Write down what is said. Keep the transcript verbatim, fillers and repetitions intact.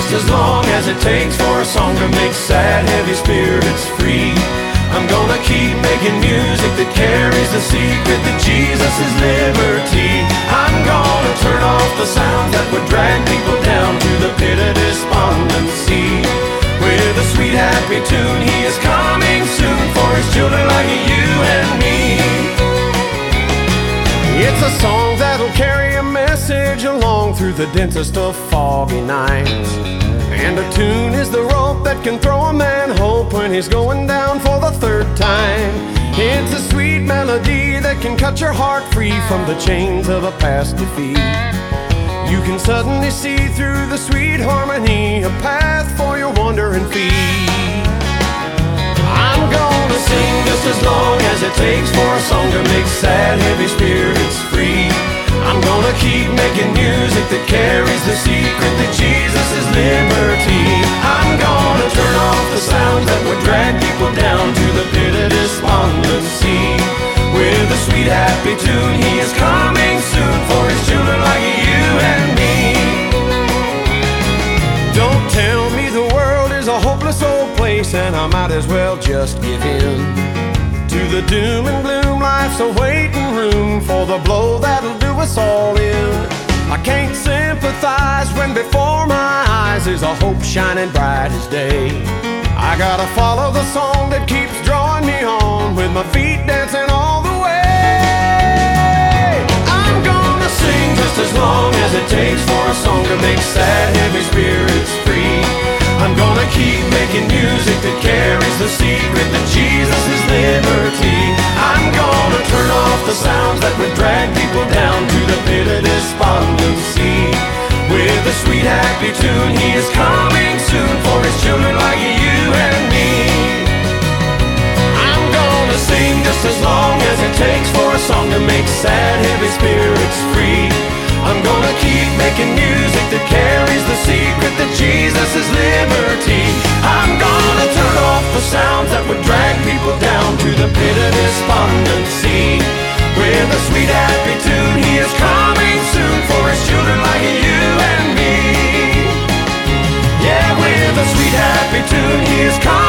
just as long as it takes for a song to make sad, heavy spirits free. I'm gonna keep making music that carries the secret that Jesus is liberty. I'm gonna turn off the sounds that would drag people down to the pit of despondency. With a sweet happy tune, he is coming soon for his children like you and me. It's a song that'll carry a message along through the densest of foggy nights. And a tune is the rope that can throw a man hope when he's going down for the third time. It's a sweet melody that can cut your heart free from the chains of a past defeat. You can suddenly see through the sweet harmony a path for your wandering feet. I'm gonna sing just as long as it takes for a song to make sad, heavy spirits free. I'm gonna keep making music that carries the secret that Jesus is liberty. I'm gonna turn off the sounds that would drag people down to the pit of despondency. With a sweet happy tune, he is coming soon for his children like you and me. Don't tell me the world is a hopeless old place and I might as well just give in to the doom and gloom. Life's a waiting room for the blow that'll do us all in. I can't sympathize when before my eyes is a hope shining bright as day. I gotta follow the song that keeps drawing me on, with my feet dancing all the way. I'm gonna sing just as long as it takes for a song to make sad, heavy spirits free. I'm gonna keep making music that carries the secret that Jesus is liberty. I'm gonna turn off the sounds that would drag people down to the pit of despondency. With a sweet happy tune, he is coming soon for his children like you and me. I'm gonna sing just as long as it takes for a song to make sad, heavy spirits free. I'm gonna keep making music that carries the secret that Jesus is liberty. I'm gonna turn off the sounds that would drag people down to the pit of despondency. With a sweet happy tune, he is coming soon for his children like you and me. Yeah, with a sweet happy tune, he is coming